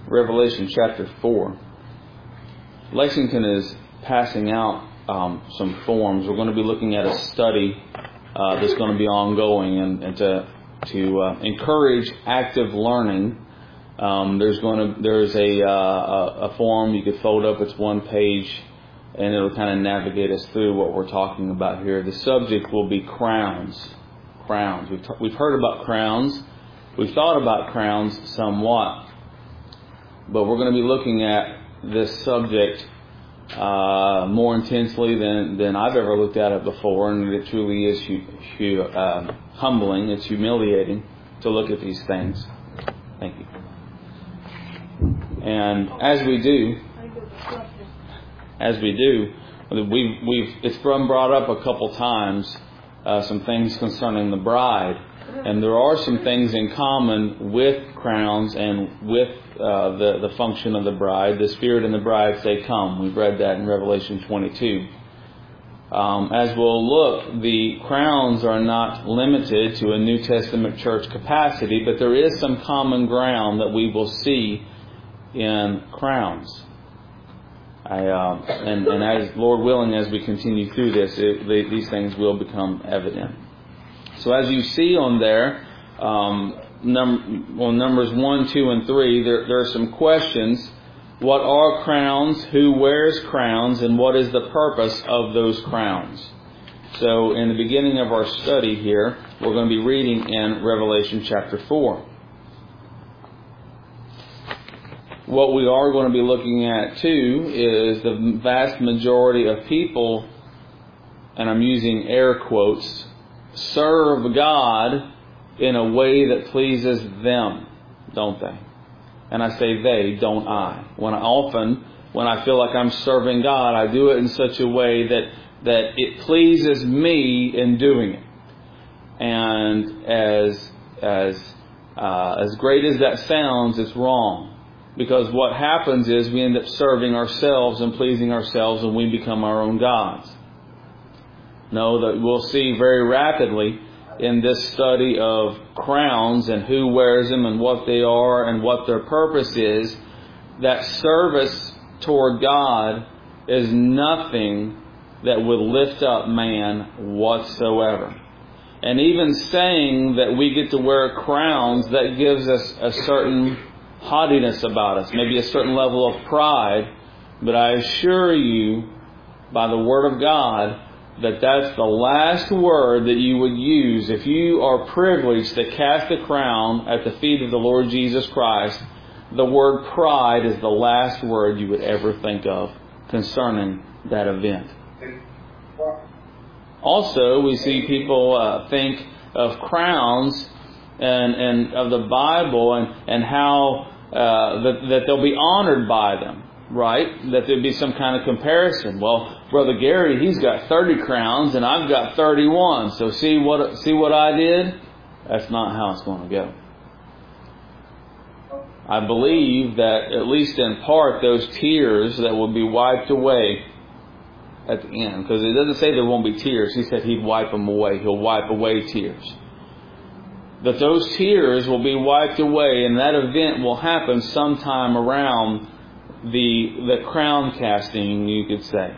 Revelation chapter 4. Lexington is passing out some forms. We're going to be looking at a study that's going to be ongoing, and to encourage active learning. There's a form you could fold up. It's one page, and it'll kind of navigate us through what we're talking about here. The subject will be crowns. Crowns. We've heard about crowns. We've thought about crowns somewhat, but we're going to be looking at this subject more intensely than I've ever looked at it before, and it truly is humbling. It's humiliating to look at these things. Thank you. And as we do, it's been brought up a couple times, some things concerning the bride. And there are some things in common with crowns and with the function of the bride. The Spirit and the bride say, "Come." We've read that in Revelation 22. As we'll look, the crowns are not limited to a New Testament church capacity, but there is some common ground that we will see in crowns. And as Lord willing, as we continue through this, these things will become evident. So as you see on there, Numbers 1, 2, and 3, there are some questions. What are crowns? Who wears crowns? And what is the purpose of those crowns? So in the beginning of our study here, we're going to be reading in Revelation chapter 4. What we are going to be looking at too is the vast majority of people, and I'm using air quotes, serve God in a way that pleases them, don't they? And I say they, don't I. When I feel like I'm serving God, I do it in such a way that it pleases me in doing it. And as great as that sounds, it's wrong. Because what happens is we end up serving ourselves and pleasing ourselves, and we become our own gods. No, that we'll see very rapidly in this study of crowns and who wears them and what they are and what their purpose is, that service toward God is nothing that would lift up man whatsoever. And even saying that we get to wear crowns, that gives us a certain haughtiness about us, maybe a certain level of pride. But I assure you, by the Word of God, that's the last word that you would use if you are privileged to cast a crown at the feet of the Lord Jesus Christ. The word pride is the last word you would ever think of concerning that event. Also, we see people think of crowns and of the Bible and how that they'll be honored by them. Right? That there'd be some kind of comparison. Well, Brother Gary, he's got 30 crowns and I've got 31. So see what I did? That's not how it's going to go. I believe that, at least in part, those tears that will be wiped away at the end. Because it doesn't say there won't be tears. He said He'd wipe them away. He'll wipe away tears. That those tears will be wiped away, and that event will happen sometime around the crown casting, you could say.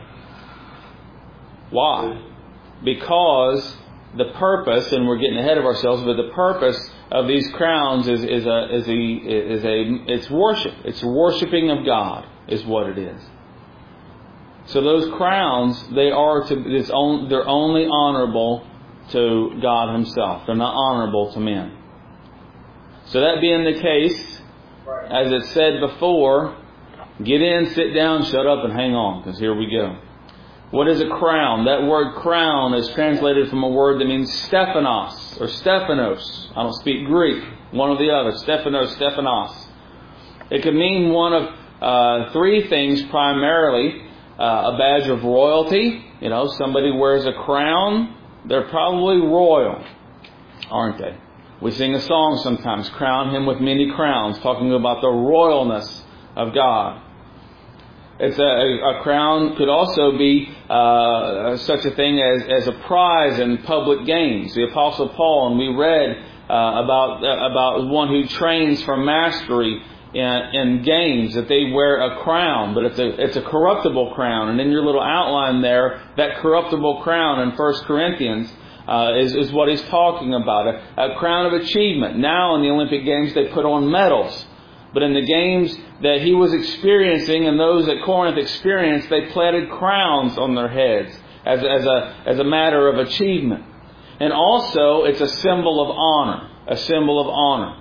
Why? Because the purpose, and we're getting ahead of ourselves, but the purpose of these crowns is it's worship. It's worshiping of God is what it is. So those crowns, they're only honorable to God Himself. They're not honorable to men. So that being the case, as it said before, get in, sit down, shut up, and hang on, because here we go. What is a crown? That word crown is translated from a word that means Stephanos or Stephanos. I don't speak Greek. One or the other. Stephanos, Stephanos. It could mean one of three things primarily. A badge of royalty. Somebody wears a crown. They're probably royal, aren't they? We sing a song sometimes, "Crown Him with Many Crowns," talking about the royalness of God. It's a crown could also be such a thing as a prize in public games. The Apostle Paul, and we read about one who trains for mastery in games that they wear a crown, but it's a corruptible crown. And in your little outline there, that corruptible crown in 1 Corinthians is what he's talking about. A crown of achievement. Now in the Olympic Games they put on medals. But in the games that he was experiencing and those at Corinth experienced, they planted crowns on their heads as a matter of achievement. And also it's a symbol of honor. A symbol of honor.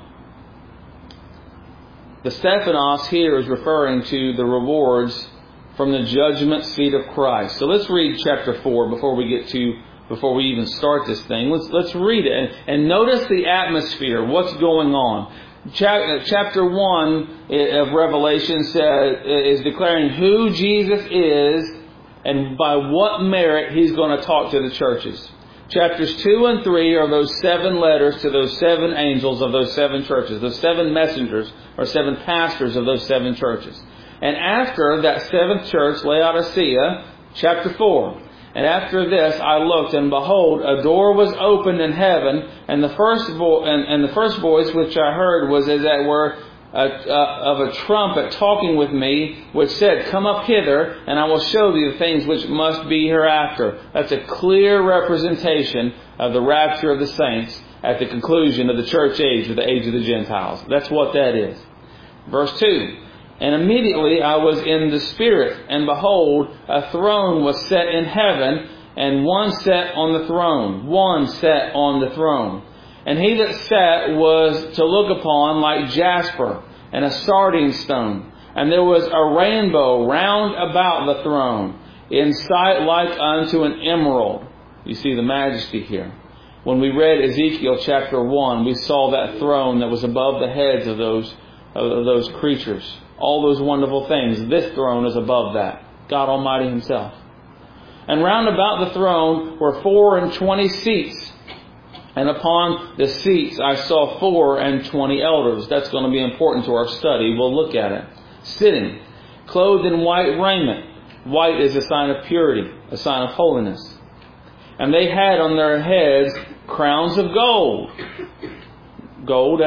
The Stephanos here is referring to the rewards from the judgment seat of Christ. So let's read chapter 4 before we even start this thing. Let's read it and notice the atmosphere. What's going on? Chapter 1 of Revelation is declaring who Jesus is and by what merit He's going to talk to the churches. Chapters 2 and 3 are those 7 letters to those 7 angels of those 7 churches. Those 7 messengers or 7 pastors of those 7 churches. And after that 7th church, Laodicea, chapter 4. And after this I looked, and behold, a door was opened in heaven, and the first voice which I heard was as it were of a trumpet talking with me, which said, "Come up hither, and I will show thee the things which must be hereafter." That's a clear representation of the rapture of the saints at the conclusion of the church age, or the age of the Gentiles. That's what that is. Verse 2. And immediately I was in the Spirit, and behold, a throne was set in heaven, and one sat on the throne. One sat on the throne. And he that sat was to look upon like jasper, and a sardine stone. And there was a rainbow round about the throne, in sight like unto an emerald. You see the majesty here. When we read Ezekiel chapter 1, we saw that throne that was above the heads of those creatures. All those wonderful things. This throne is above that. God Almighty Himself. And round about the throne were 24 seats. And upon the seats I saw 24 elders. That's going to be important to our study. We'll look at it. Sitting, clothed in white raiment. White is a sign of purity, a sign of holiness. And they had on their heads crowns of gold. Gold,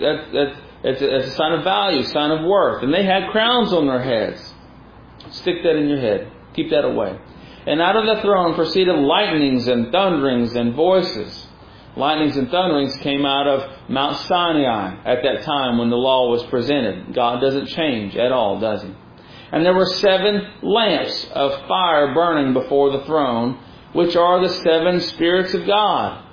it's a sign of value, sign of worth. And they had crowns on their heads. Stick that in your head. Keep that away. And out of the throne proceeded lightnings and thunderings and voices. Lightnings and thunderings came out of Mount Sinai at that time when the law was presented. God doesn't change at all, does He? And there were 7 lamps of fire burning before the throne, which are the 7 spirits of God.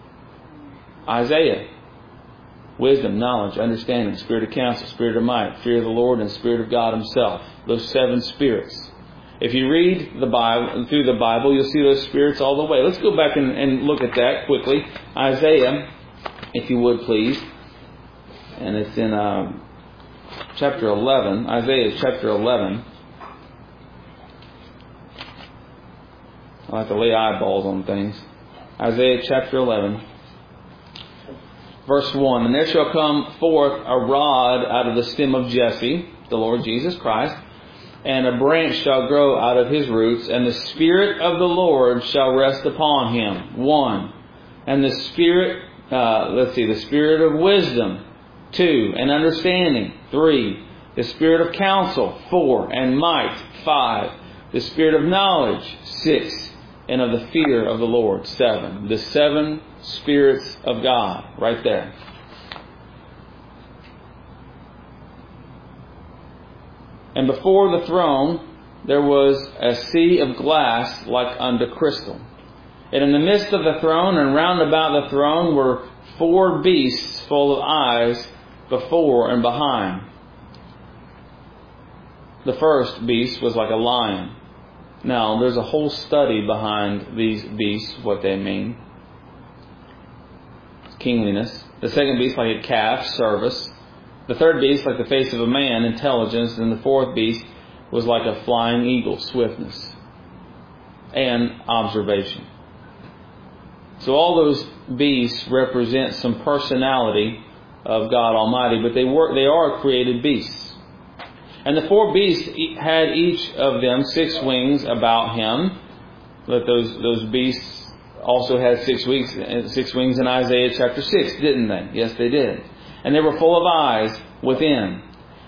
Isaiah. Wisdom, knowledge, understanding, spirit of counsel, spirit of might, fear of the Lord, and spirit of God Himself. Those 7 spirits. If you read the Bible, through the Bible, you'll see those spirits all the way. Let's go back and look at that quickly. Isaiah, if you would please. And it's in chapter 11. Isaiah chapter 11. I like to lay eyeballs on things. Isaiah chapter 11. Verse 1. And there shall come forth a rod out of the stem of Jesse, the Lord Jesus Christ, and a branch shall grow out of his roots, and the Spirit of the Lord shall rest upon him. 1. And the Spirit, the Spirit of wisdom. 2. And understanding. 3. The Spirit of counsel. 4. And might. 5. The Spirit of knowledge. 6. And of the fear of the Lord. 7. The 7 spirits of God. Right there. And before the throne there was a sea of glass like unto crystal. And in the midst of the throne and round about the throne were 4 beasts full of eyes before and behind. The first beast was like a lion. Now, there's a whole study behind these beasts, what they mean. Kingliness. The second beast like a calf, service. The third beast like the face of a man, intelligence. And the fourth beast was like a flying eagle, swiftness and observation. So all those beasts represent some personality of God Almighty, but they are created beasts. And the 4 beasts had each of them 6 wings about him. But those beasts also had 6 wings in Isaiah chapter 6, didn't they? Yes, they did. And they were full of eyes within.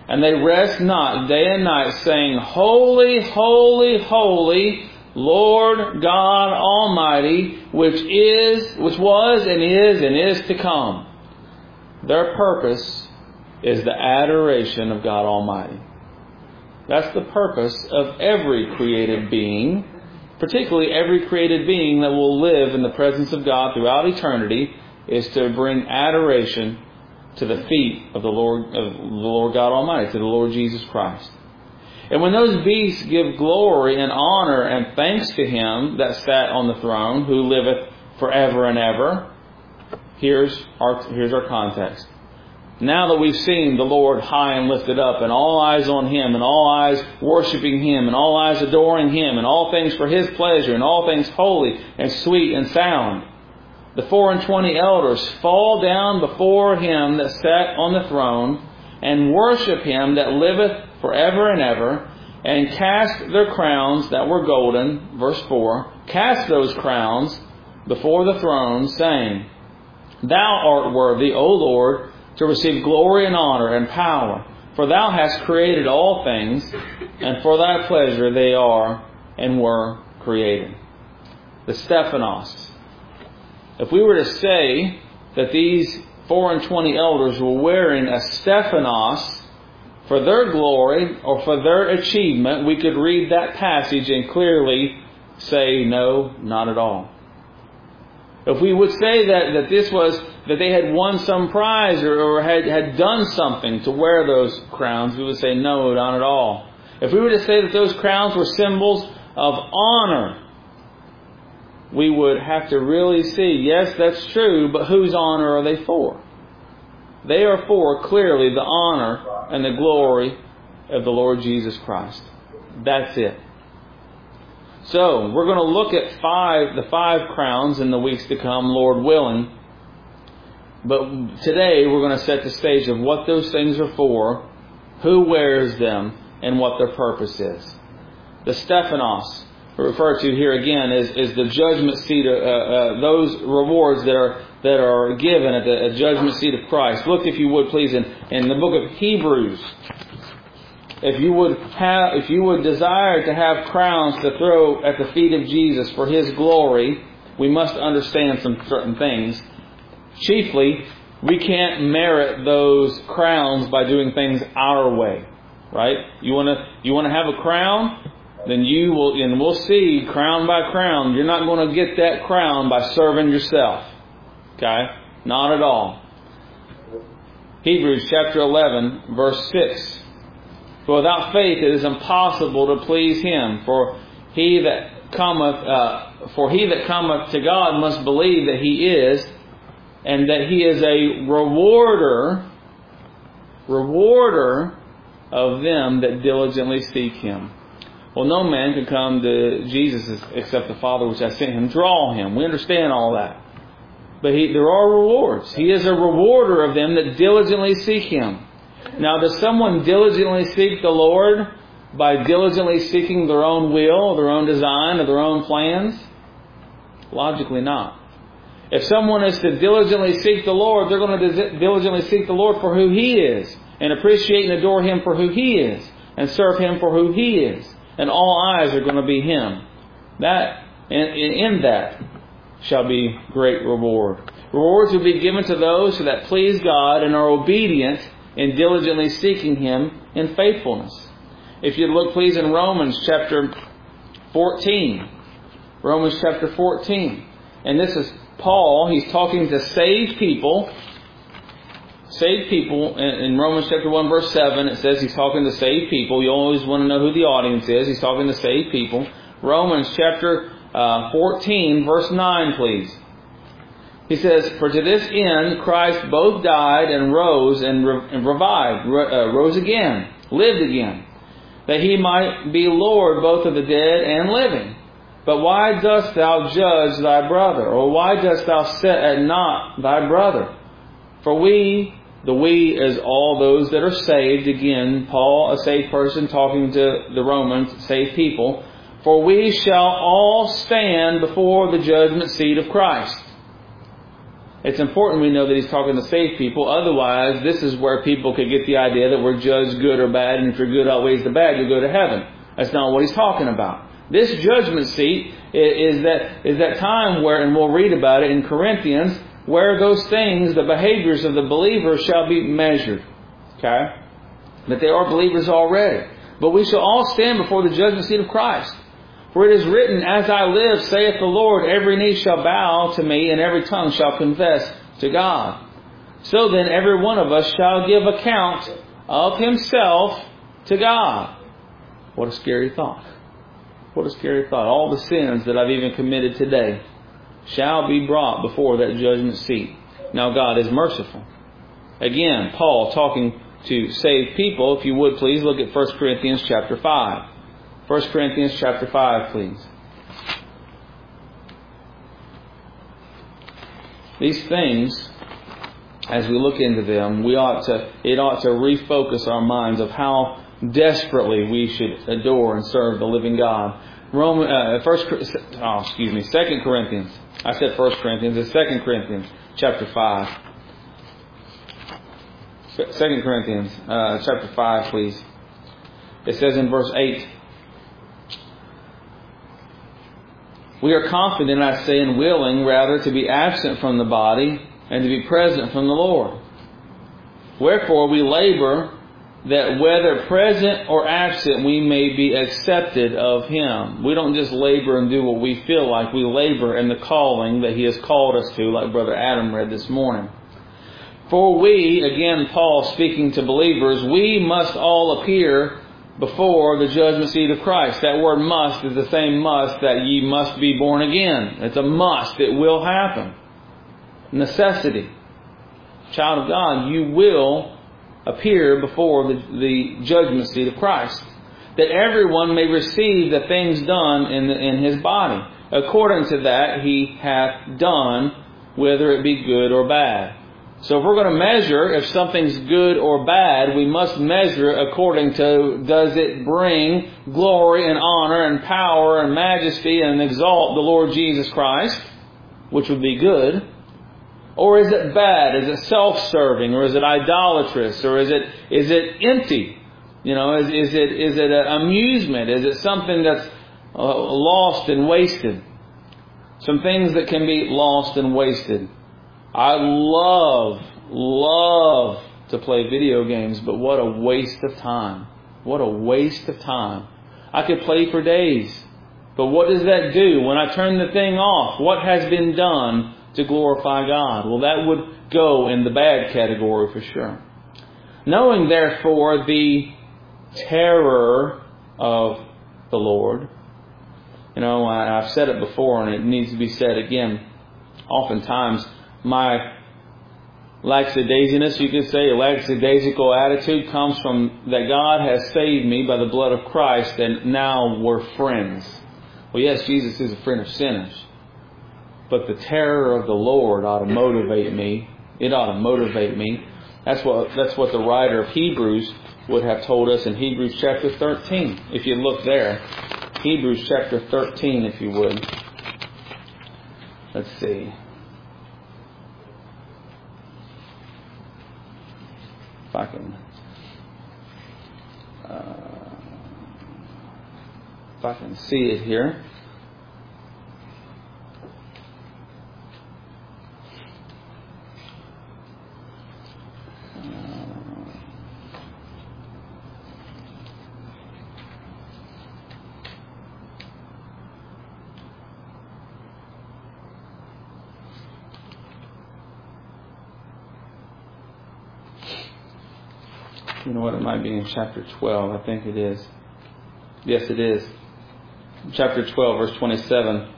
And they rest not day and night, saying, Holy, holy, holy, Lord God Almighty, which was and is to come. Their purpose is the adoration of God Almighty. That's the purpose of every created being, particularly every created being that will live in the presence of God throughout eternity, is to bring adoration to the feet of the Lord God Almighty, to the Lord Jesus Christ. And when those beasts give glory and honor and thanks to Him that sat on the throne, who liveth forever and ever, here's our context. Now that we've seen the Lord high and lifted up, and all eyes on Him, and all eyes worshiping Him, and all eyes adoring Him, and all things for His pleasure, and all things holy and sweet and sound, the 24 elders fall down before Him that sat on the throne, and worship Him that liveth forever and ever, and cast their crowns that were golden, verse 4, cast those crowns before the throne, saying, Thou art worthy, O Lord, to receive glory and honor and power, for Thou hast created all things, and for Thy pleasure they are and were created. The Stephanos. If we were to say that these 24 elders were wearing a Stephanos for their glory or for their achievement, we could read that passage and clearly say, no, not at all. If we would say that this was, that they had won some prize or had done something to wear those crowns, we would say, no, not at all. If we were to say that those crowns were symbols of honor, we would have to really see, yes, that's true, but whose honor are they for? They are for, clearly, the honor and the glory of the Lord Jesus Christ. That's it. So, we're going to look at the five crowns in the weeks to come, Lord willing. But today, we're going to set the stage of what those things are for, who wears them, and what their purpose is. The Stephanos, referred to here again, is the judgment seat, those rewards that are given at the judgment seat of Christ. Look, if you would, please, in the book of Hebrews. If you would desire to have crowns to throw at the feet of Jesus for His glory, we must understand some certain things. Chiefly, we can't merit those crowns by doing things our way. Right? You want to have a crown? Then you will, and we'll see crown by crown, you're not going to get that crown by serving yourself. Okay? Not at all. Hebrews chapter 11, verse 6. For without faith it is impossible to please Him. For he that cometh to God must believe that He is, and that He is a rewarder of them that diligently seek Him. Well, no man can come to Jesus except the Father which has sent Him draw him. We understand all that. But there are rewards. He is a rewarder of them that diligently seek Him. Now, does someone diligently seek the Lord by diligently seeking their own will, their own design, or their own plans? Logically not. If someone is to diligently seek the Lord, they're going to diligently seek the Lord for who He is, and appreciate and adore Him for who He is, and serve Him for who He is. And all eyes are going to be Him. That, in that, shall be great reward. Rewards will be given to those that please God and are obedient in diligently seeking Him in faithfulness. If you look, please, in Romans chapter 14. Romans chapter 14. And this is Paul. He's talking to saved people. Saved people, in Romans chapter 1 verse 7, it says he's talking to saved people. You always want to know who the audience is. He's talking to saved people. Romans chapter 14 verse 9, please. He says, For to this end Christ both died and rose and revived, rose again, lived again, that He might be Lord both of the dead and living. But why dost thou judge thy brother? Or why dost thou set at naught thy brother? For the we is all those that are saved. Again, Paul, a saved person, talking to the Romans, saved people. For we shall all stand before the judgment seat of Christ. It's important we know that He's talking to saved people. Otherwise, this is where people could get the idea that we're judged good or bad, and if your good outweighs the bad, you'll go to heaven. That's not what He's talking about. This judgment seat is that time where, and we'll read about it in Corinthians, where those things, the behaviors of the believers, shall be measured. Okay? But they are believers already. But we shall all stand before the judgment seat of Christ. For it is written, As I live, saith the Lord, every knee shall bow to me, and every tongue shall confess to God. So then every one of us shall give account of himself to God. What a scary thought. What a scary thought. All the sins that I've even committed today shall be brought before that judgment seat. Now God is merciful. Again, Paul talking to saved people. If you would please look at 1 Corinthians chapter 5. 1 Corinthians chapter 5, please. These things, as we look into them, it ought to refocus our minds of how desperately we should adore and serve the living God. 2 Corinthians. I said 1 Corinthians. It's 2 Corinthians chapter 5. 2 Corinthians chapter 5, please. It says in verse 8, We are confident, I say, and willing rather to be absent from the body and to be present from the Lord. Wherefore we labor that whether present or absent we may be accepted of Him. We don't just labor and do what we feel like. We labor in the calling that He has called us to, like Brother Adam read this morning. For we, again Paul speaking to believers, we must all appear before the judgment seat of Christ. That word must is the same must that ye must be born again. It's a must. It will happen. Necessity. Child of God, you will appear before the judgment seat of Christ, that everyone may receive the things done in his body, according to that he hath done, whether it be good or bad. So if we're going to measure if something's good or bad, we must measure it according to, does it bring glory and honor and power and majesty and exalt the Lord Jesus Christ, which would be good, or is it bad? Is it self-serving, or is it idolatrous, or is it empty? Is it an amusement? Is it something that's lost and wasted? Some things that can be lost and wasted. I love to play video games, but what a waste of time. What a waste of time. I could play for days, but what does that do? When I turn the thing off, what has been done to glorify God? Well, that would go in the bad category for sure. Knowing, therefore, the terror of the Lord. I've said it before and it needs to be said again. Oftentimes, my lackadaisiness, you could say, a lackadaisical attitude comes from that God has saved me by the blood of Christ and now we're friends. Well, yes, Jesus is a friend of sinners. But the terror of the Lord ought to motivate me. It ought to motivate me. That's what the writer of Hebrews would have told us in Hebrews chapter 13. If you look there. Hebrews chapter 13, if you would. Let's see. If I can see it here. You know what? It might be in chapter 12. I think it is. Yes, it is. Chapter 12, verse 27.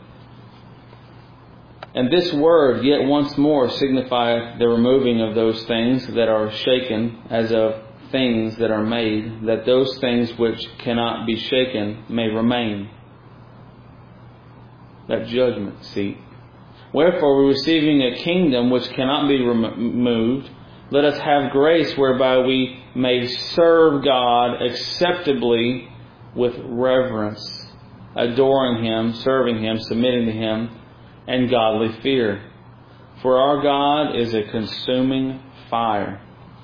And this word, yet once more, signifieth the removing of those things that are shaken, as of things that are made, that those things which cannot be shaken may remain. That judgment seat. Wherefore, receiving a kingdom which cannot be removed, let us have grace whereby we may serve God acceptably with reverence, adoring Him, serving Him, submitting to Him, and godly fear. For our God is a consuming fire.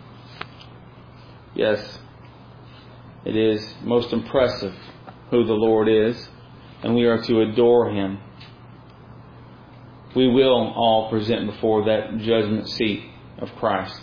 Yes, it is most impressive who the Lord is, and we are to adore Him. We will all present before that judgment seat of Christ.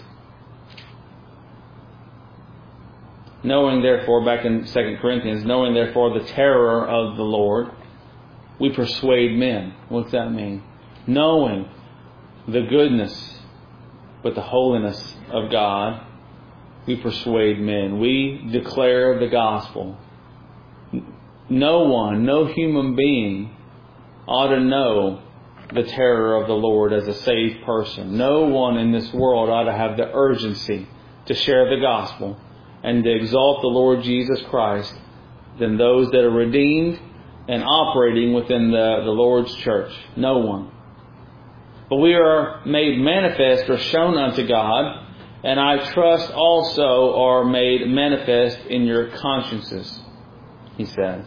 Knowing therefore, back in 2 Corinthians, knowing therefore the terror of the Lord, we persuade men. What's that mean? Knowing the goodness, but the holiness of God, we persuade men. We declare the gospel. No one, no human being ought to know the terror of the Lord as a saved person. No one in this world ought to have the urgency to share the gospel and to exalt the Lord Jesus Christ than those that are redeemed and operating within the Lord's church. No one. But we are made manifest or shown unto God, and I trust also are made manifest in your consciences, he says.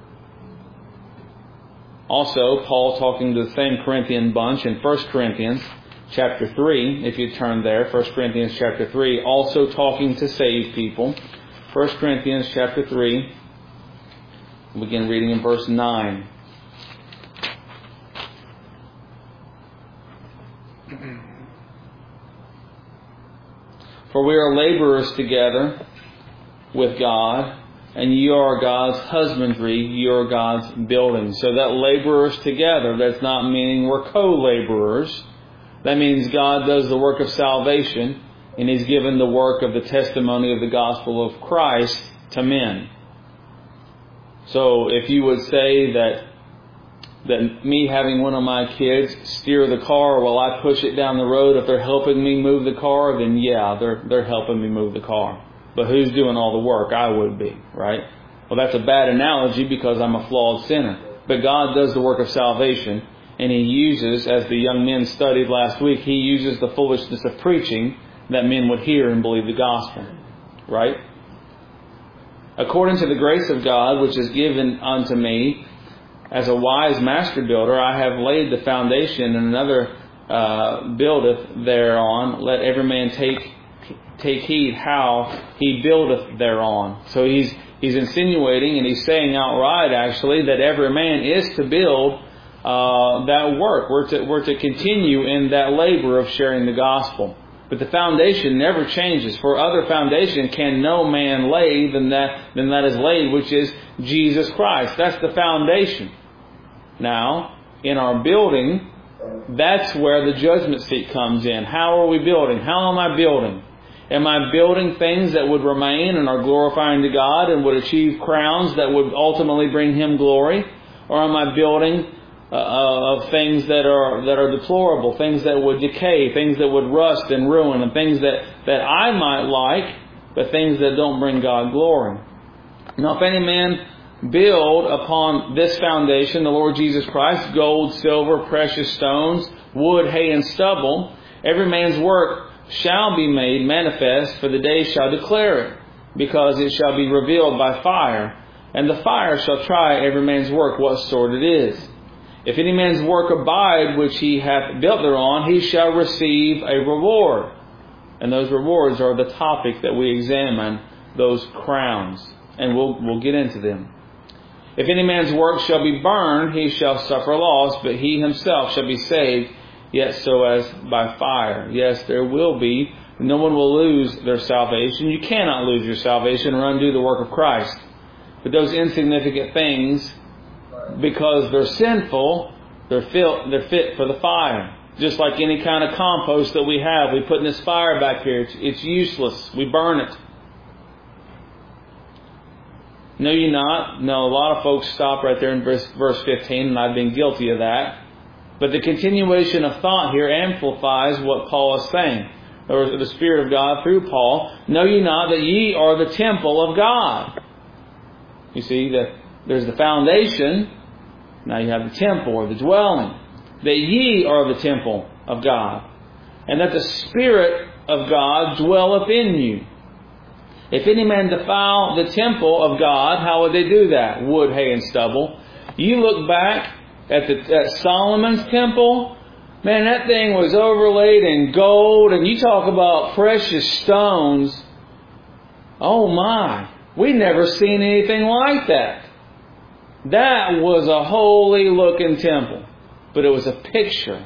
Also, Paul talking to the same Corinthian bunch in 1 Corinthians chapter 3, if you turn there, 1 Corinthians chapter 3, also talking to saved people. 1 Corinthians chapter 3, we'll begin reading in verse 9. For we are laborers together with God, and ye are God's husbandry, ye are God's building. So that laborers together, that's not meaning we're co-laborers. That means God does the work of salvation, and He's given the work of the testimony of the gospel of Christ to men. So if you would say that me having one of my kids steer the car while I push it down the road, if they're helping me move the car, then yeah, they're helping me move the car. But who's doing all the work? I would be, right? Well, that's a bad analogy because I'm a flawed sinner. But God does the work of salvation, and He uses, as the young men studied last week, He uses the foolishness of preaching that men would hear and believe the gospel, right? According to the grace of God, which is given unto me, as a wise master builder, I have laid the foundation, and another buildeth thereon. Let every man take heed how he buildeth thereon. So he's insinuating, and he's saying outright, actually, that every man is to build that work. We're to continue in that labor of sharing the gospel. But the foundation never changes. For other foundation can no man lay than that is laid, which is Jesus Christ. That's the foundation. Now, in our building, that's where the judgment seat comes in. How are we building? How am I building? Am I building things that would remain and are glorifying to God and would achieve crowns that would ultimately bring Him glory? Or am I building of things that are deplorable, things that would decay, things that would rust and ruin, and things that I might like, but things that don't bring God glory? Now, if any man build upon this foundation, the Lord Jesus Christ, gold, silver, precious stones, wood, hay, and stubble, every man's work shall be made manifest, for the day shall declare it, because it shall be revealed by fire, and the fire shall try every man's work what sort it is. If any man's work abide which he hath built thereon, he shall receive a reward. And those rewards are the topic that we examine, those crowns. And we'll get into them. If any man's work shall be burned, he shall suffer loss, but he himself shall be saved, yet so as by fire. Yes, there will be. No one will lose their salvation. You cannot lose your salvation or undo the work of Christ. But those insignificant things, because they're sinful, they're fit for the fire. Just like any kind of compost that we have. We put in this fire back here. It's useless. We burn it. Know ye not? No, a lot of folks stop right there in verse 15, and I've been guilty of that. But the continuation of thought here amplifies what Paul is saying. Or the Spirit of God through Paul. Know ye not that ye are the temple of God? You see, there's the foundation. Now you have the temple or the dwelling. That ye are the temple of God. And that the Spirit of God dwelleth in you. If any man defile the temple of God, how would they do that? Wood, hay, and stubble. You look back at Solomon's temple, Man, that thing was overlaid in gold, and you talk about precious stones. Oh my, we'd never seen anything like that. That was a holy looking temple, but it was a picture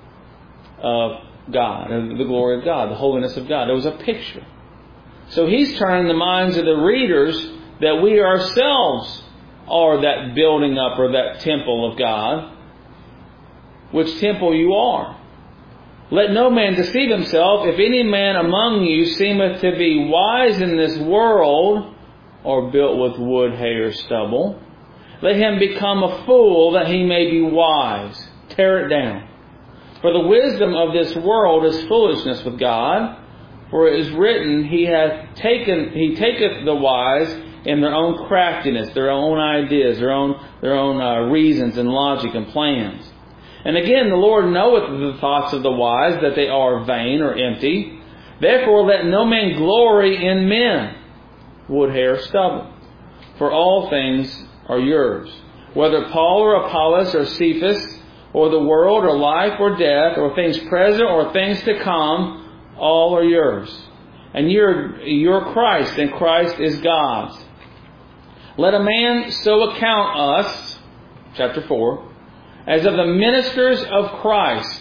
of God, of the glory of God, the holiness of God. It was a picture. So he's turning the minds of the readers that we ourselves are that building up or that temple of God. Which temple you are. Let no man deceive himself. If any man among you seemeth to be wise in this world, or built with wood, hay, or stubble, let him become a fool that he may be wise. Tear it down. For the wisdom of this world is foolishness with God. For it is written, He taketh the wise in their own craftiness, their own ideas, their own reasons and logic and plans. And again, the Lord knoweth the thoughts of the wise, that they are vain or empty. Therefore let no man glory in men, wood, hair, stubble. For all things are yours. Whether Paul or Apollos or Cephas, or the world or life or death, or things present or things to come, all are yours. And you're Christ, and Christ is God's. Let a man so account us, chapter 4, as of the ministers of Christ.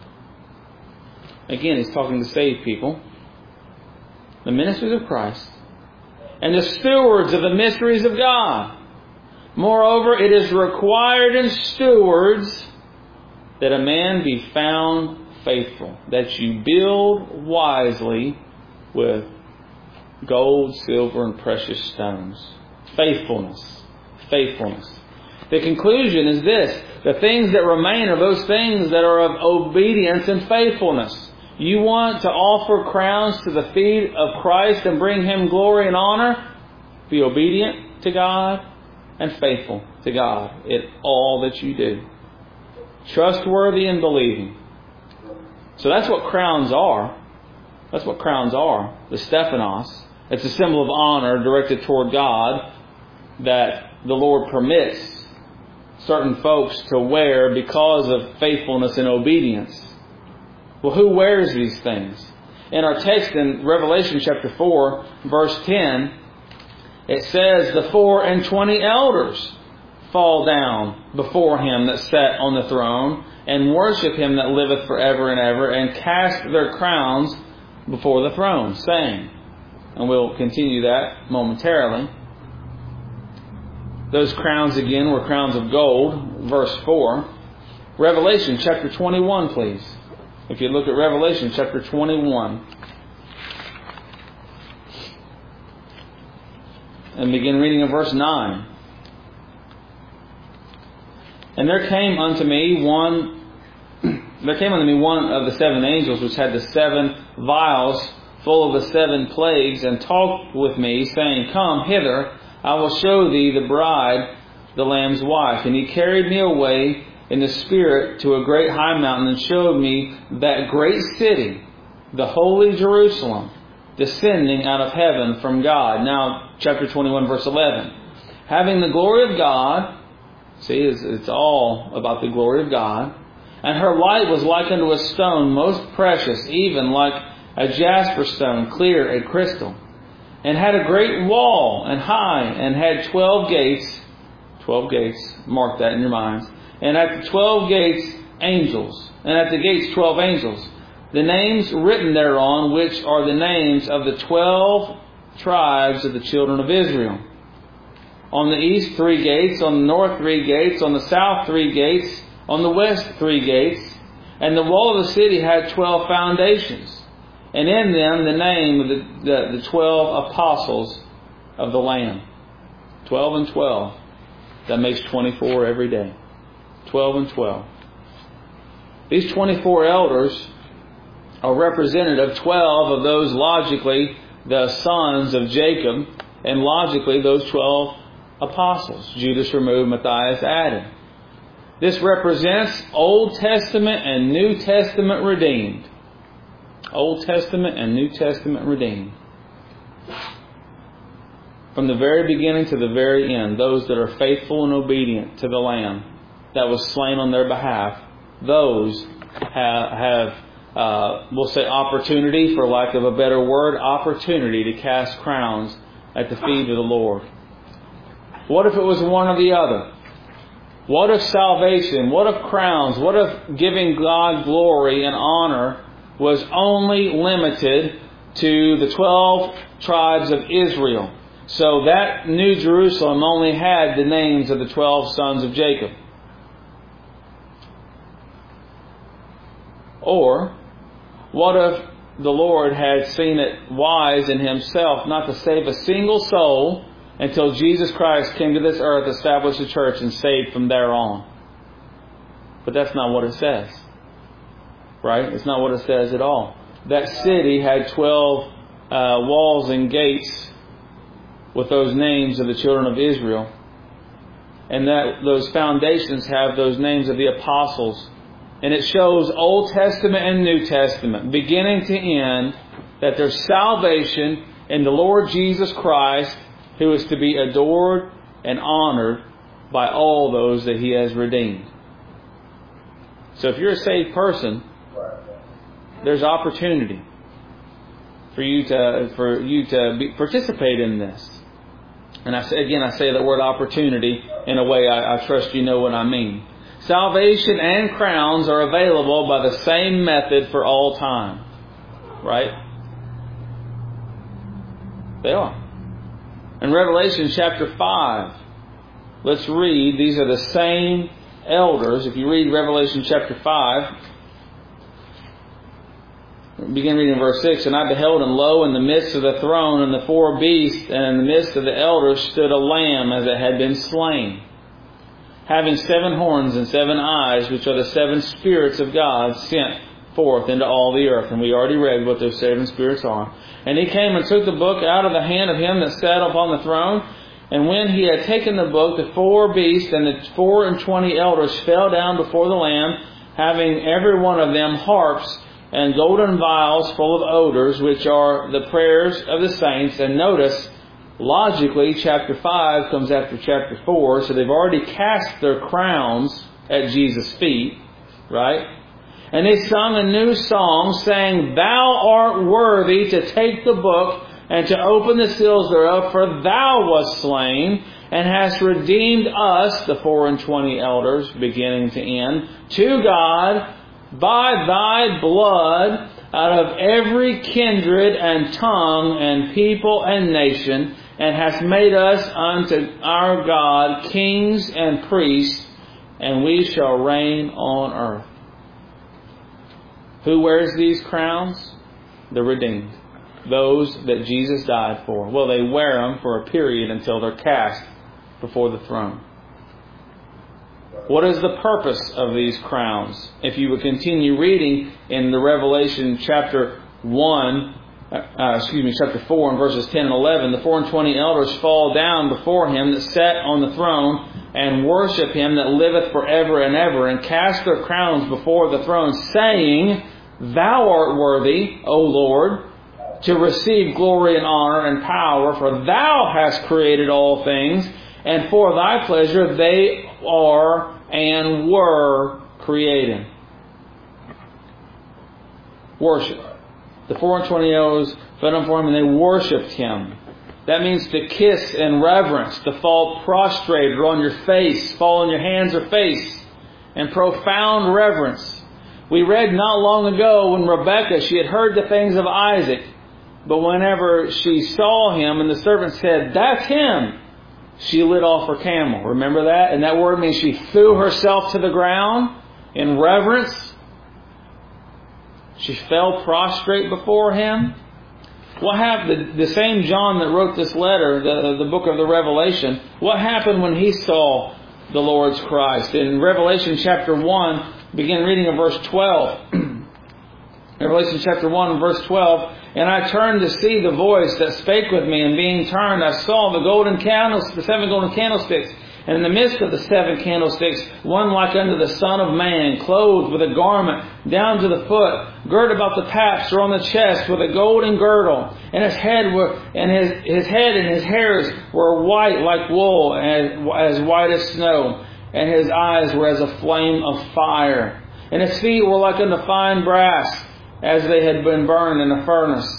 Again, he's talking to saved people. The ministers of Christ. And the stewards of the mysteries of God. Moreover, it is required in stewards that a man be found faithful. That you build wisely with gold, silver, and precious stones. Faithfulness. Faithfulness. The conclusion is this. The things that remain are those things that are of obedience and faithfulness. You want to offer crowns to the feet of Christ and bring Him glory and honor? Be obedient to God and faithful to God in all that you do. Trustworthy and believing. So that's what crowns are. That's what crowns are. The Stephanos. It's a symbol of honor directed toward God that the Lord permits certain folks to wear because of faithfulness and obedience. Well, who wears these things? In our text in Revelation chapter 4, verse 10, it says, the 24 elders fall down before Him that sat on the throne, and worship Him that liveth forever and ever, and cast their crowns before the throne, saying, and we'll continue that momentarily. Those crowns again were crowns of gold. Verse 4. Revelation chapter 21, please. If you look at Revelation chapter 21. And begin reading in verse 9. And there came unto me one of the 7 angels, which had the 7 vials full of the 7 plagues, and talked with me, saying, Come hither, I will show thee the bride, the Lamb's wife. And he carried me away in the Spirit to a great high mountain, and showed me that great city, the holy Jerusalem, descending out of heaven from God. Now, chapter 21, verse 11. Having the glory of God, see, it's all about the glory of God. And her light was like unto a stone most precious, even like a jasper stone, clear and crystal. And had a great wall, and high, and had 12 gates. 12 gates, mark that in your minds. And at the 12 gates, angels. And at the gates, 12 angels. The names written thereon, which are the names of the 12 tribes of the children of Israel. On the east, 3 gates. On the north, 3 gates. On the south, 3 gates. On the west, 3 gates. And the wall of the city had 12 foundations. And in them the name of the 12 apostles of the Lamb. 12 and 12. That makes 24 every day. 12 and 12. These 24 elders are representative of 12 of those logically the sons of Jacob, and logically those 12 apostles. Judas removed, Matthias added. This represents Old Testament and New Testament redeemed. Old Testament and New Testament redeemed. From the very beginning to the very end, those that are faithful and obedient to the Lamb that was slain on their behalf, those have we'll say opportunity, for lack of a better word, opportunity to cast crowns at the feet of the Lord? What if it was one or the other? What if salvation, what if crowns, what if giving God glory and honor was only limited to the 12 tribes of Israel? So that New Jerusalem only had the names of the 12 sons of Jacob. Or, what if the Lord had seen it wise in Himself not to save a single soul until Jesus Christ came to this earth, established a church, and saved from there on? But that's not what it says. Right? It's not what it says at all. That city had 12 walls and gates with those names of the children of Israel. And that those foundations have those names of the apostles. And it shows Old Testament and New Testament, beginning to end, that there's salvation in the Lord Jesus Christ, who is to be adored and honored by all those that He has redeemed. So if you're a saved person, there's opportunity for you to participate in this. And I say the word opportunity in a way I trust you know what I mean. Salvation and crowns are available by the same method for all time. Right? They are. In Revelation chapter 5, let's read. These are the same elders. If you read Revelation chapter 5, begin reading verse 6. And I beheld, and lo, in the midst of the throne and the 4 beasts, and in the midst of the elders stood a lamb as it had been slain, having 7 horns and 7 eyes, which are the 7 spirits of God sent forth into all the earth. And we already read what those 7 spirits are. And He came and took the book out of the hand of him that sat upon the throne. And when He had taken the book, the 4 beasts and the 24 elders fell down before the Lamb, having every one of them harps and golden vials full of odors, which are the prayers of the saints. And notice, logically, chapter 5 comes after chapter 4, so they've already cast their crowns at Jesus' feet, right? And they sung a new song, saying, Thou art worthy to take the book and to open the seals thereof, for Thou wast slain, and hast redeemed us, the 24 elders, beginning to end, to God by Thy blood, out of every kindred and tongue and people and nation, and hast made us unto our God kings and priests, and we shall reign on earth. Who wears these crowns? The redeemed. Those that Jesus died for. Well, they wear them for a period until they're cast before the throne. What is the purpose of these crowns? If you would continue reading in the Revelation chapter 4 and verses 10 and 11, the 24 elders fall down before Him that sat on the throne and worship Him that liveth forever and ever, and cast their crowns before the throne, saying, Thou art worthy, O Lord, to receive glory and honor and power, for Thou hast created all things, and for Thy pleasure they are and were created. Worship. The 24 elders fell down before Him and they worshipped Him. That means to kiss in reverence, to fall prostrate or on your face, fall on your hands or face, in profound reverence. We read not long ago when Rebekah, she had heard the things of Isaac, but whenever she saw him and the servant said, That's him, she lit off her camel. Remember that? And that word means she threw herself to the ground in reverence. She fell prostrate before Him. What happened? The same John that wrote this letter, the book of the Revelation, what happened when he saw the Lord's Christ? In Revelation chapter 1, begin reading in verse 12. Revelation chapter 1, verse 12. And I turned to see the voice that spake with me, and being turned, I saw the 7 golden candlesticks. And in the midst of the 7 candlesticks, one like unto the Son of Man, clothed with a garment down to the foot, girt about the paps or on the chest with a golden girdle. And his head and his hairs were white like wool, as white as snow. And his eyes were as a flame of fire. And his feet were like unto fine brass, as they had been burned in a furnace.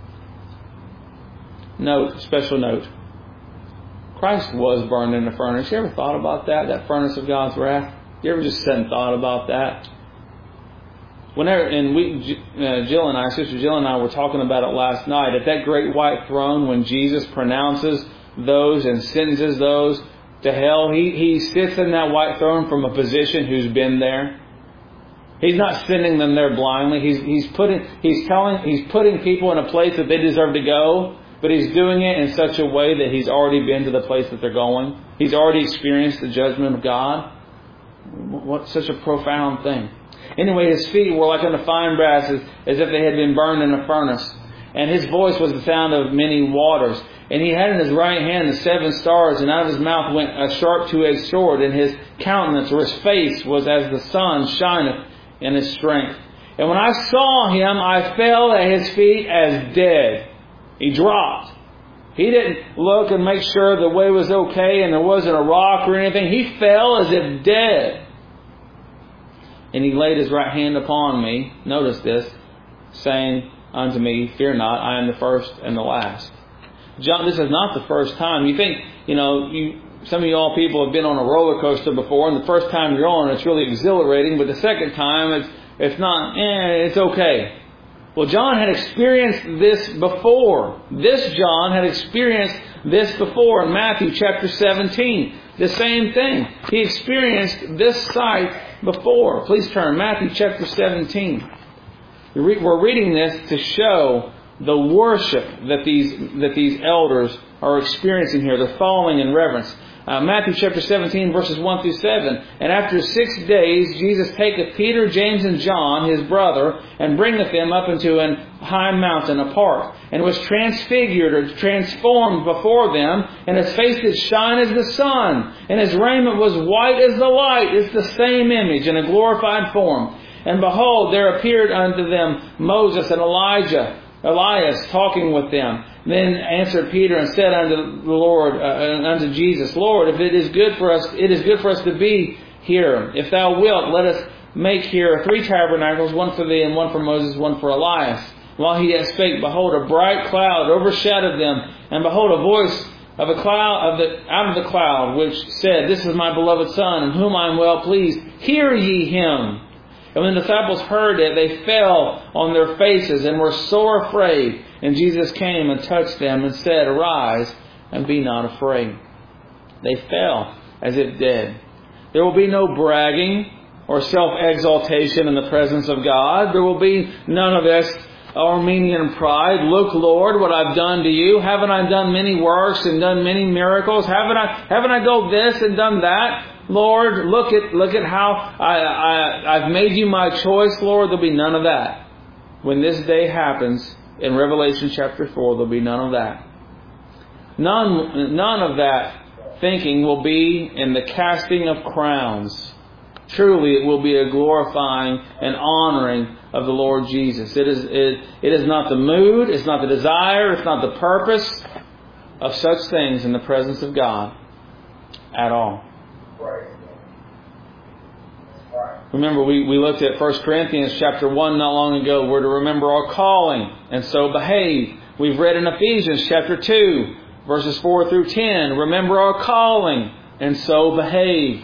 Note, special note. Christ was burned in a furnace. You ever thought about that? That furnace of God's wrath? You ever just sat and thought about that? Whenever, and Sister Jill and I were talking about it last night, at that great white throne when Jesus pronounces those and sentences those to hell, He sits in that white throne from a position who's been there. He's not sending them there blindly. He's putting people in a place that they deserve to go, but He's doing it in such a way that He's already been to the place that they're going. He's already experienced the judgment of God. What such a profound thing. Anyway, his feet were like unto fine brass, as if they had been burned in a furnace. And his voice was the sound of many waters. And he had in his right hand the 7 stars, and out of his mouth went a sharp two-edged sword, and his countenance or his face was as the sun shineth in his strength. And when I saw him, I fell at his feet as dead. He dropped. He didn't look and make sure the way was okay and there wasn't a rock or anything. He fell as if dead. And he laid his right hand upon me, notice this, saying unto me, Fear not, I am the first and the last. John, this is not the first time. You think, some of you all people have been on a roller coaster before, and the first time you're on, it's really exhilarating, but the second time, it's not, it's okay. Well, John had experienced this before. This John had experienced this before in Matthew chapter 17. The same thing. He experienced this sight before. Please turn. Matthew chapter 17. We're reading this to show the worship that these elders are experiencing here. They're falling in reverence. Matthew chapter 17, verses 1 through 7. And after 6 days, Jesus taketh Peter, James, and John, his brother, and bringeth them up into an high mountain apart, and was transfigured or transformed before them, and his face did shine as the sun, and his raiment was white as the light. It's the same image in a glorified form. And behold, there appeared unto them Moses and Elias talking with them. Then answered Peter and said unto the Lord, unto Jesus, Lord, if it is good for us to be here. If thou wilt, let us make here 3 tabernacles, one for thee, and one for Moses, one for Elias. While he yet spake, behold, a bright cloud overshadowed them, and behold, a voice of a cloud out of the cloud, which said, This is my beloved Son, in whom I am well pleased. Hear ye him. And when the disciples heard it, they fell on their faces and were sore afraid. And Jesus came and touched them and said, Arise and be not afraid. They fell as if dead. There will be no bragging or self-exaltation in the presence of God. There will be none of this Armenian pride. Look, Lord, what I've done to you. Haven't I done many works and done many miracles? Haven't I done this and done that? Lord, look at how I've made you my choice, Lord. There'll be none of that. When this day happens, in Revelation chapter 4, there'll be none of that. None of that thinking will be in the casting of crowns. Truly, it will be a glorifying and honoring of the Lord Jesus. It is not the mood, it's not the desire, it's not the purpose of such things in the presence of God at all. Remember, we looked at 1 Corinthians chapter 1 not long ago. We're to remember our calling and so behave. We've read in Ephesians chapter 2, verses 4 through 10. Remember our calling and so behave.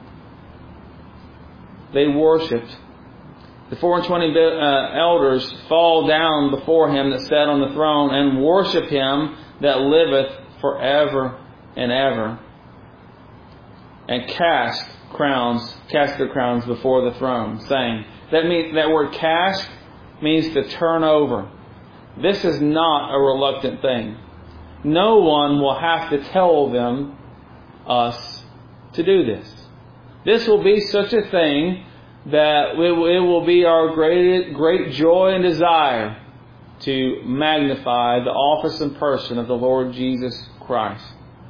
They worshipped. The 24 elders fall down before Him that sat on the throne and worship Him that liveth forever and ever. And cast their crowns before the throne, saying, that word cast means to turn over. This is not a reluctant thing. No one will have to tell us to do this. This will be such a thing that it will be our great joy and desire to magnify the office and person of the Lord Jesus Christ.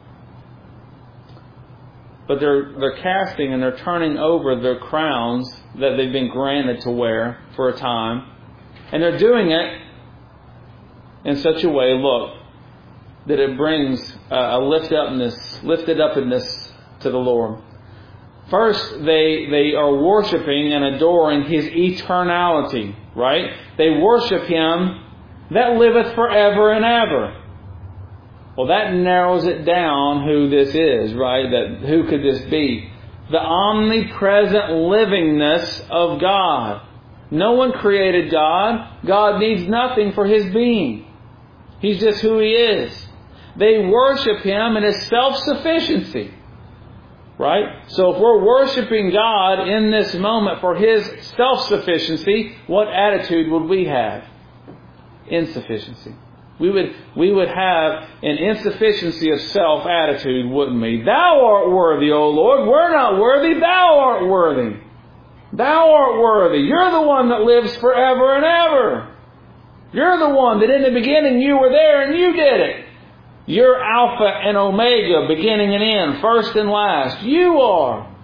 But they're casting and they're turning over their crowns that they've been granted to wear for a time. And they're doing it in such a way, look, that it brings a liftedness to the Lord. First, they are worshiping and adoring His eternality, right? They worship Him that liveth forever and ever. Well, that narrows it down who this is, right? That who could this be? The omnipresent livingness of God. No one created God. God needs nothing for His being. He's just who He is. They worship Him in His self-sufficiency. Right? So if we're worshiping God in this moment for His self-sufficiency, what attitude would we have? Insufficiency. We would have an insufficiency of self attitude, wouldn't we? Thou art worthy, O Lord. We're not worthy. Thou art worthy. Thou art worthy. You're the one that lives forever and ever. You're the one that in the beginning you were there and you did it. You're Alpha and Omega, beginning and end, first and last. You are.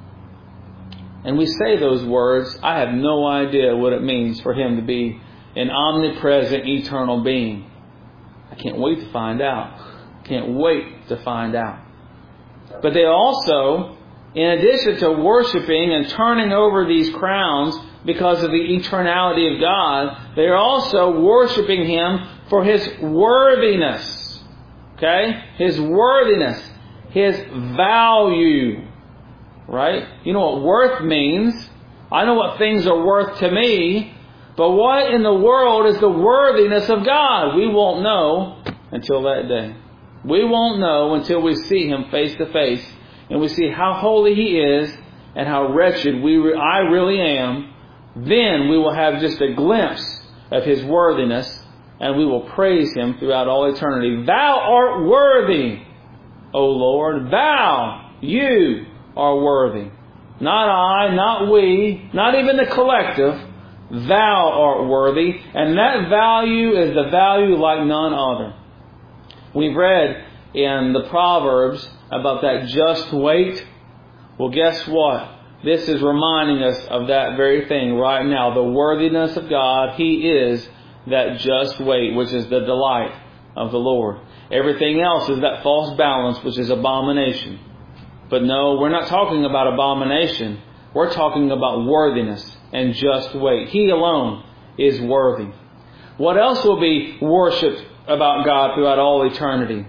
And we say those words. I have no idea what it means for Him to be an omnipresent, eternal being. I can't wait to find out. Can't wait to find out. But they also, in addition to worshiping and turning over these crowns because of the eternality of God, they are also worshiping Him for His worthiness. Okay? His worthiness. His value. Right? You know what worth means. I know what things are worth to me. But what in the world is the worthiness of God? We won't know until that day. We won't know until we see Him face to face. And we see how holy He is and how wretched I really am. Then we will have just a glimpse of His worthiness. And we will praise Him throughout all eternity. Thou art worthy, O Lord. Thou, you are worthy. Not I, not we, not even the collective. Thou art worthy. And that value is the value like none other. We've read in the Proverbs about that just weight. Well, guess what? This is reminding us of that very thing right now. The worthiness of God. He is that just weight, which is the delight of the Lord. Everything else is that false balance, which is abomination. But no, we're not talking about abomination. We're talking about worthiness and just weight. He alone is worthy. What else will be worshipped about God throughout all eternity?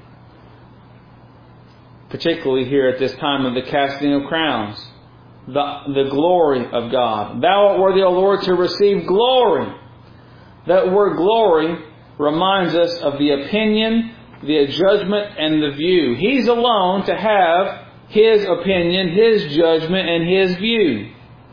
Particularly here at this time of the casting of crowns. The glory of God. Thou art worthy, O Lord, to receive glory. That word glory reminds us of the opinion, the judgment, and the view. He's alone to have His opinion, His judgment, and His view.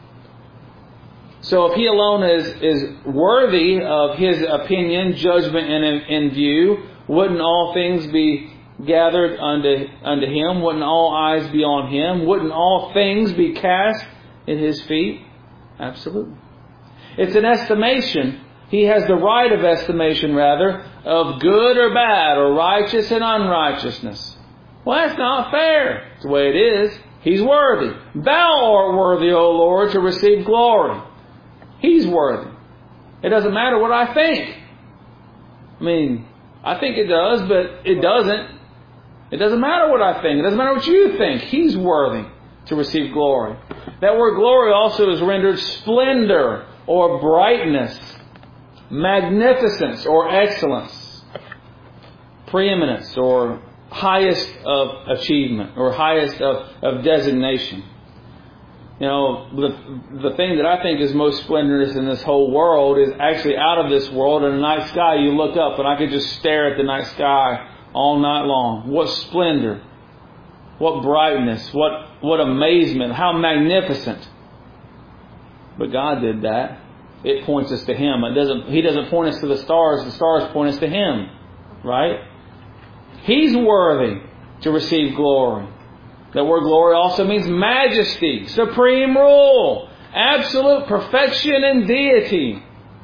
So if He alone is worthy of His opinion, judgment, and view, wouldn't all things be gathered unto Him? Wouldn't all eyes be on Him? Wouldn't all things be cast at His feet? Absolutely. It's an estimation. He has the right of estimation, rather, of good or bad, or righteous and unrighteousness. Well, that's not fair. It's the way it is. He's worthy. Thou art worthy, O Lord, to receive glory. He's worthy. It doesn't matter what I think. I mean, I think it does, but it doesn't. It doesn't matter what I think. It doesn't matter what you think. He's worthy to receive glory. That word glory also is rendered splendor or brightness, magnificence or excellence, preeminence or highest of achievement or highest of designation. You know, the thing that I think is most splendorous in this whole world is actually out of this world. In the night sky, you look up and I could just stare at the night sky all night long. What splendor, what brightness, what amazement, how magnificent. But God did that. It points us to Him. He doesn't point us to the stars point us to Him. Right? He's worthy to receive glory. That word glory also means majesty, supreme rule, absolute perfection and deity.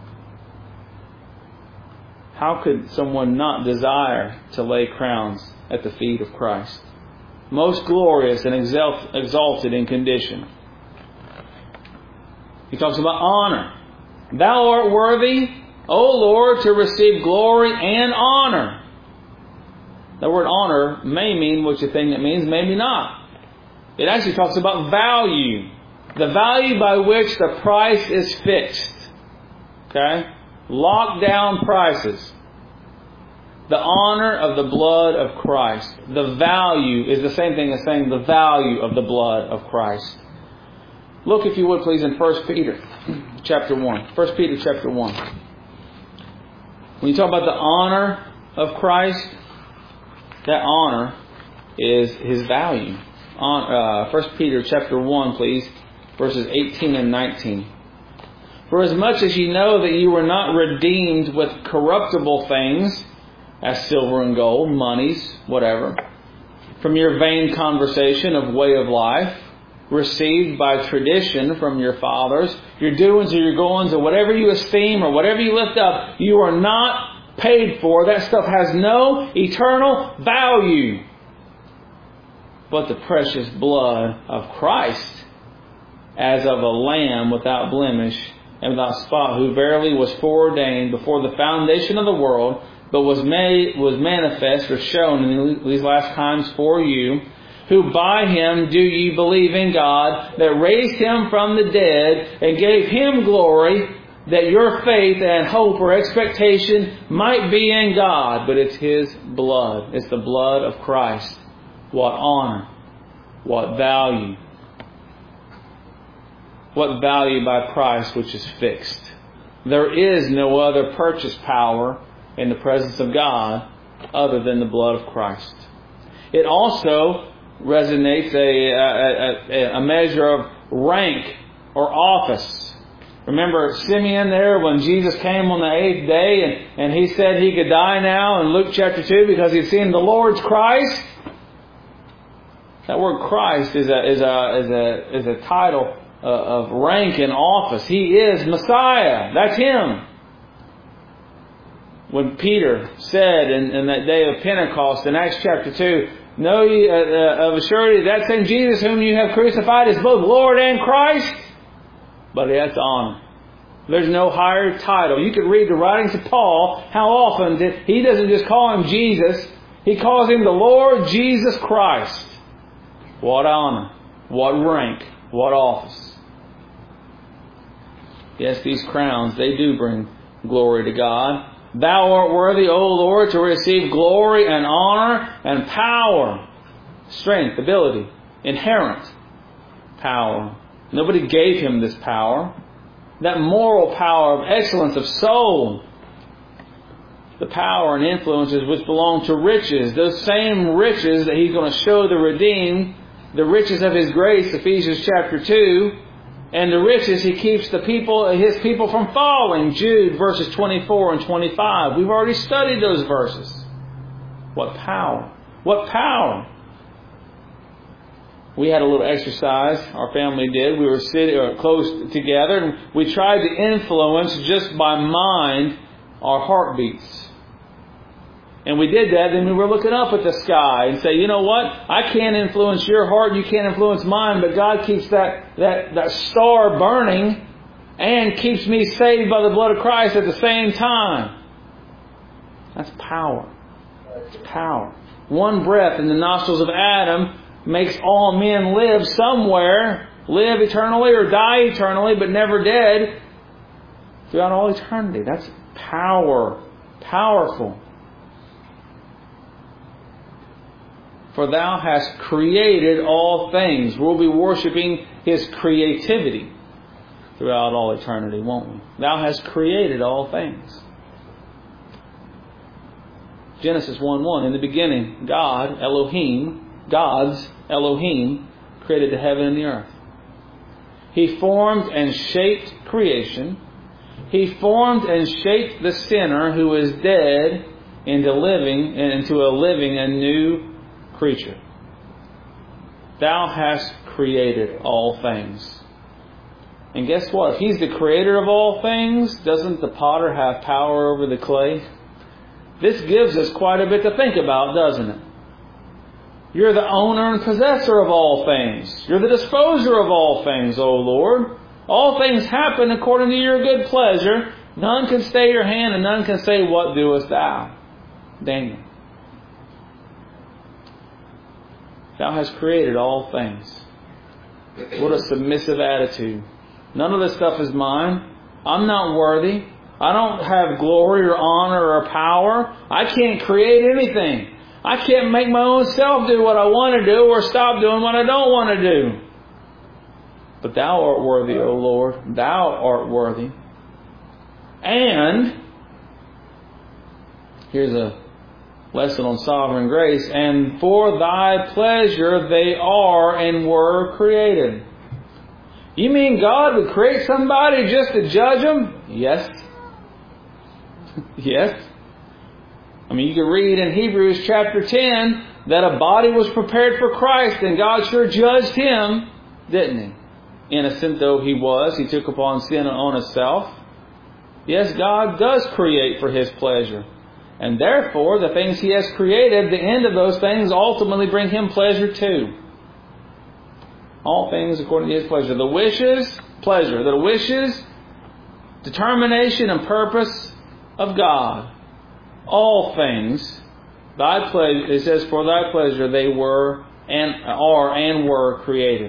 How could someone not desire to lay crowns at the feet of Christ? Most glorious and exalted in condition. He talks about honor. Thou art worthy, O Lord, to receive glory and honor. The word honor may mean what you think it means, maybe not. It actually talks about value. The value by which the price is fixed. Okay? Locked down prices. The honor of the blood of Christ. The value is the same thing as saying the value of the blood of Christ. Look, if you would please, in 1 Peter chapter 1. 1 Peter chapter 1. When you talk about the honor of Christ, that honor is His value. 1 Peter chapter 1, please, verses 18 and 19. For as much as ye know that you were not redeemed with corruptible things, as silver and gold, monies, whatever, from your vain conversation of way of life, received by tradition from your fathers, your doings or your goings, or whatever you esteem or whatever you lift up, you are not paid for. That stuff has no eternal value. But the precious blood of Christ, as of a lamb without blemish and without spot, who verily was foreordained before the foundation of the world, but was manifest or shown in these last times for you, who by Him do ye believe in God, that raised Him from the dead, and gave Him glory, that your faith and hope or expectation might be in God. But it's His blood. It's the blood of Christ. What honor. What value. What value by price which is fixed. There is no other purchase power in the presence of God other than the blood of Christ. It also resonates a measure of rank or office. Remember Simeon there when Jesus came on the 8th day and he said he could die now in Luke chapter 2 because he'd seen the Lord's Christ? That word Christ is a title of rank and office. He is Messiah. That's Him. When Peter said in that day of Pentecost in Acts chapter 2, know ye of a surety that same Jesus whom you have crucified is both Lord and Christ? But that's honor. There's no higher title. You could read the writings of Paul, how often he doesn't just call Him Jesus, he calls Him the Lord Jesus Christ. What honor, what rank, what office. Yes, these crowns, they do bring glory to God. Thou art worthy, O Lord, to receive glory and honor and power. Strength, ability, inherent power. Nobody gave Him this power. That moral power of excellence of soul. The power and influences which belong to riches. Those same riches that He's going to show the redeemed. The riches of His grace, Ephesians chapter 2. And the riches He keeps His people from falling. Jude verses 24 and 25. We've already studied those verses. What power. What power. We had a little exercise, our family did. We were sitting close together and we tried to influence just by mind our heartbeats. And we did that, then we were looking up at the sky and say, you know what? I can't influence your heart, you can't influence mine, but God keeps that star burning and keeps me saved by the blood of Christ at the same time. That's power. It's power. One breath in the nostrils of Adam makes all men live somewhere, live eternally or die eternally, but never dead throughout all eternity. That's power. Powerful. For Thou hast created all things. We'll be worshiping His creativity throughout all eternity, won't we? Thou hast created all things. Genesis 1:1. In the beginning, God, Elohim, God's Elohim, created the heaven and the earth. He formed and shaped creation. He formed and shaped the sinner who is dead into a living and new creature. Thou hast created all things. And guess what? If He's the creator of all things, doesn't the potter have power over the clay? This gives us quite a bit to think about, doesn't it? You're the owner and possessor of all things. You're the disposer of all things, O Lord. All things happen according to your good pleasure. None can stay your hand and none can say, what doest thou? Daniel. Thou hast created all things. What a submissive attitude. None of this stuff is mine. I'm not worthy. I don't have glory or honor or power. I can't create anything. I can't make my own self do what I want to do or stop doing what I don't want to do. But Thou art worthy, O Lord. Thou art worthy. And, here's a lesson on sovereign grace. And for Thy pleasure they are and were created. You mean God would create somebody just to judge them? Yes. Yes. I mean, you can read in Hebrews chapter 10 that a body was prepared for Christ, and God sure judged Him, didn't He? Innocent though He was, He took upon sin on Himself. Yes, God does create for His pleasure. And therefore, the things He has created, the end of those things ultimately bring Him pleasure too. All things according to His pleasure. The wishes, pleasure. The wishes, determination and purpose of God. All things, Thy pleasure, it says, for Thy pleasure they were and are and were created.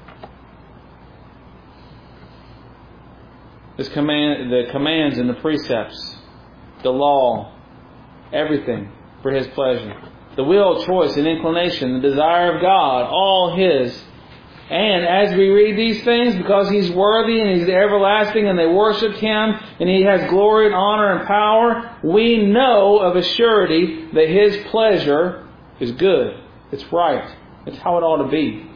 This command, the commands and the precepts, the law, everything for His pleasure. The will, choice, and inclination, the desire of God, all His. And as we read these things, because He's worthy and He's everlasting and they worship Him and He has glory and honor and power, we know of a surety that His pleasure is good. It's right. It's how it ought to be.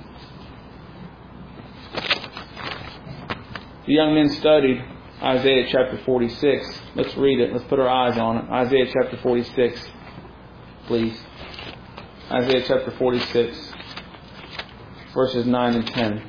The young men studied Isaiah chapter 46. Let's read it. Let's put our eyes on it. Isaiah chapter 46, please. Isaiah chapter 46. Verses 9 and 10.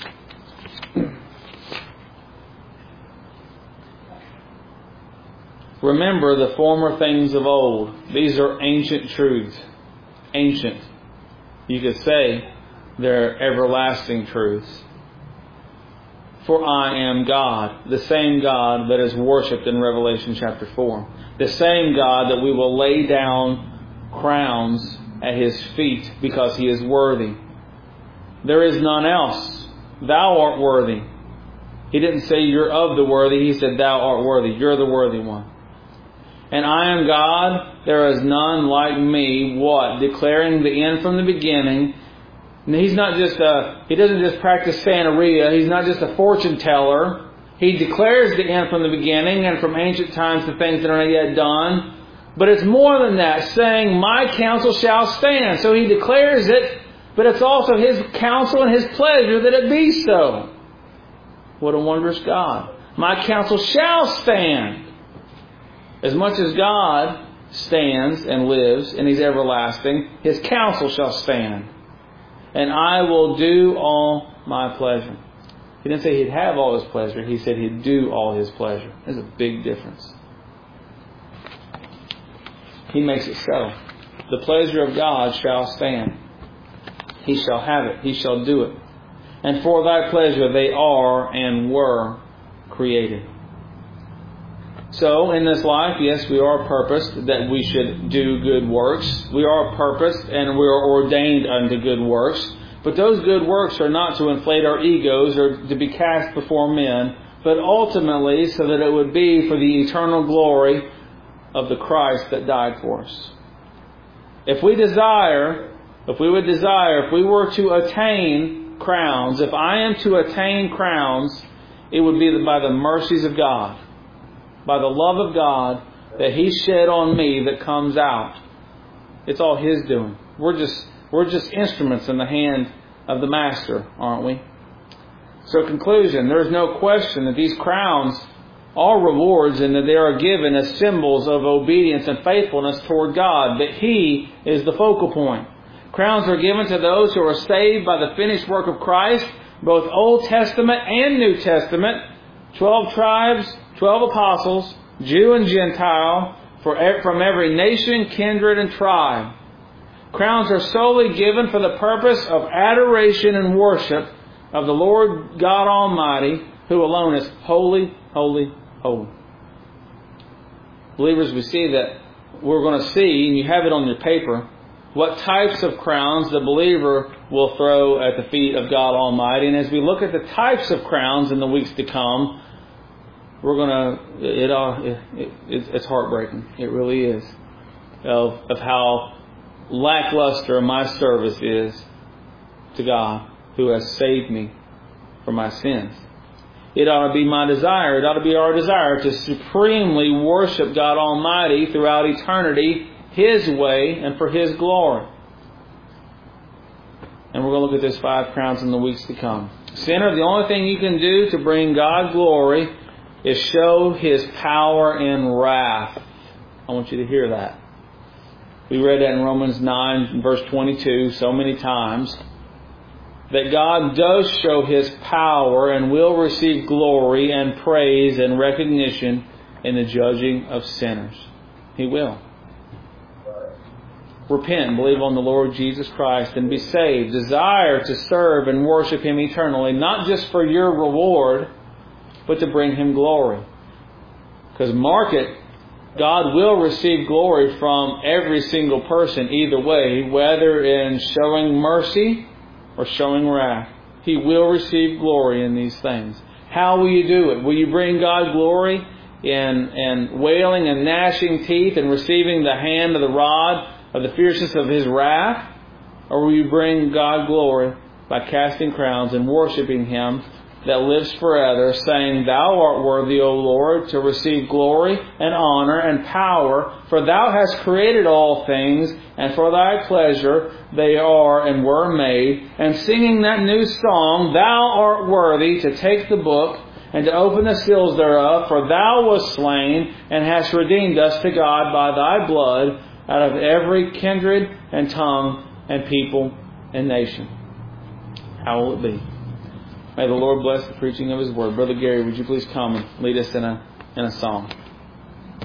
Remember the former things of old. These are ancient truths. Ancient. You could say they're everlasting truths. For I am God, the same God that is worshipped in Revelation chapter 4. The same God that we will lay down crowns at His feet because He is worthy. There is none else. Thou art worthy. He didn't say you're of the worthy. He said Thou art worthy. You're the worthy one. And I am God. There is none like me. What? Declaring the end from the beginning. And He's not just He doesn't just practice Santeria. He's not just a fortune teller. He declares the end from the beginning and from ancient times the things that are not yet done. But it's more than that, saying, my counsel shall stand. So He declares it. But it's also His counsel and His pleasure that it be so. What a wondrous God. My counsel shall stand. As much as God stands and lives and He's everlasting, His counsel shall stand. And I will do all my pleasure. He didn't say He'd have all His pleasure. He said He'd do all His pleasure. There's a big difference. He makes it so. The pleasure of God shall stand. He shall have it. He shall do it. And for Thy pleasure they are and were created. So, in this life, yes, we are purposed that we should do good works. We are purposed and we are ordained unto good works. But those good works are not to inflate our egos or to be cast before men, but ultimately so that it would be for the eternal glory of the Christ that died for us. If we were to attain crowns, if I am to attain crowns, it would be by the mercies of God, by the love of God that He shed on me that comes out. It's all His doing. We're just instruments in the hand of the Master, aren't we? So, conclusion, there is no question that these crowns are rewards and that they are given as symbols of obedience and faithfulness toward God, that He is the focal point. Crowns are given to those who are saved by the finished work of Christ, both Old Testament and New Testament, 12 tribes, 12 apostles, Jew and Gentile, from every nation, kindred, and tribe. Crowns are solely given for the purpose of adoration and worship of the Lord God Almighty, who alone is holy, holy, holy. Believers, we see that we're going to see, and you have it on your paper, what types of crowns the believer will throw at the feet of God Almighty. And as we look at the types of crowns in the weeks to come, we're gonna it's heartbreaking. It really is, of how lackluster my service is to God, who has saved me from my sins. It ought to be my desire. It ought to be our desire to supremely worship God Almighty throughout eternity, His way and for His glory. And we're going to look at those 5 crowns in the weeks to come. Sinner, the only thing you can do to bring God glory is show His power in wrath. I want you to hear that. We read that in Romans 9, verse 22, so many times. That God does show His power and will receive glory and praise and recognition in the judging of sinners. He will. Repent and believe on the Lord Jesus Christ and be saved. Desire to serve and worship Him eternally, not just for your reward, but to bring Him glory. Because mark it, God will receive glory from every single person either way, whether in showing mercy or showing wrath. He will receive glory in these things. How will you do it? Will you bring God glory in wailing and gnashing teeth and receiving the hand of the rod of the fierceness of His wrath? Or will you bring God glory by casting crowns and worshiping Him that lives forever, saying, Thou art worthy, O Lord, to receive glory and honor and power, for Thou hast created all things, and for Thy pleasure they are and were made. And singing that new song, Thou art worthy to take the book and to open the seals thereof, for Thou wast slain and hast redeemed us to God by Thy blood out of every kindred and tongue and people and nation. How will it be? May the Lord bless the preaching of His word. Brother Gary, would you please come and lead us in a song?